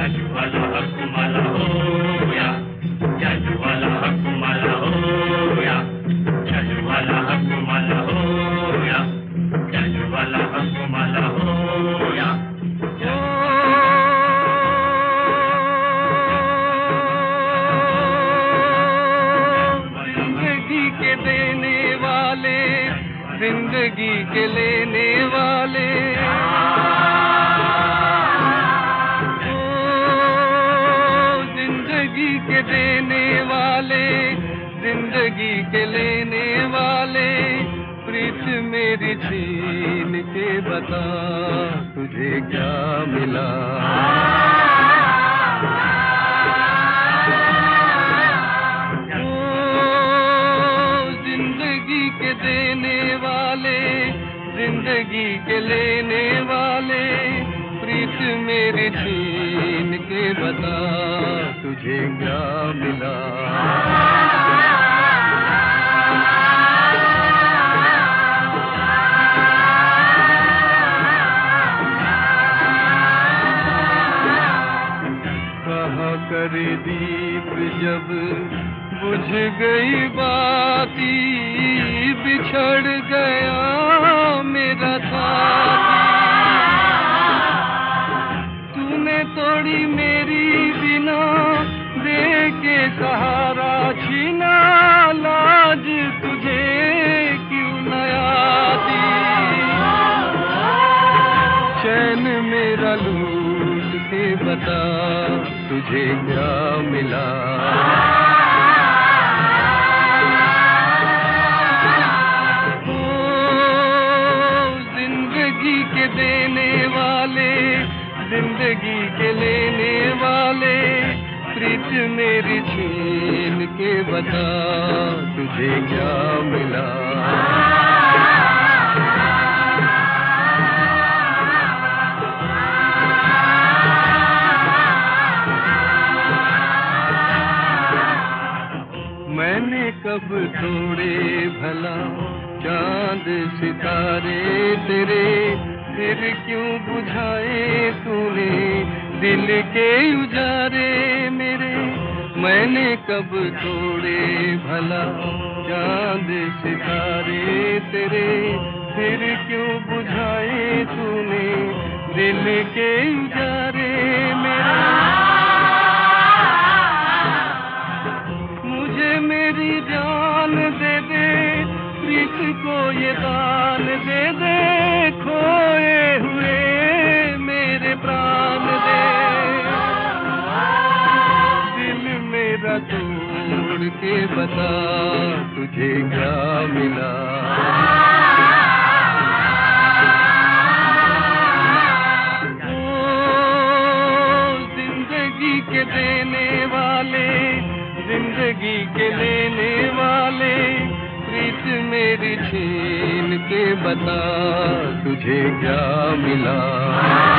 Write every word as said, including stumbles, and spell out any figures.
Jajwala Hakumala Hoya, Jajwala Hakumala Hoya, Jajwala Hakumala Hoya, Jajwala Hakumala Hoya. जिंदगी के देने वाले, जिंदगी के लेने वाले, के देने वाले, जिंदगी के लेने वाले, प्रीत मेरी छीन के बता तुझे क्या मिला। ओ जिंदगी के देने वाले, जिंदगी के लेने वाले, प्रीत मेरी छीन के बता तुझे क्या मिला। कहा करे दीप जब बुझ गई बाती, बिछड़ गया मेरा साथी। तूने तोड़ी मेरी बिना, दे के सहारा छीना, लाज तुझे क्यों न आती। चैन मेरा लूट के बता तुझे क्या मिला। ओ जिंदगी के देने वाले, जिंदगी के लेने वाले, प्रीत मेरी छीन के बता तुझे क्या मिला। मैंने कब तोड़े भला चांद सितारे तेरे, फिर क्यों बुझाए तूने दिल के उजारे मेरे। मैंने कब तोड़े भला चांद सितारे तेरे, फिर क्यों बुझाए तूने दिल के उजारे मेरे। मुझे मेरी जान दे दे, प्रीत को ये दान दे दे, खोए हुए मेरे प्राण दे। दिल मेरा तोड़ के बता तुझे क्या मिला। ओ जिंदगी के देने वाले, जिंदगी के लेने वाले, प्रीत मेरी छीन के बता तुझे क्या मिला।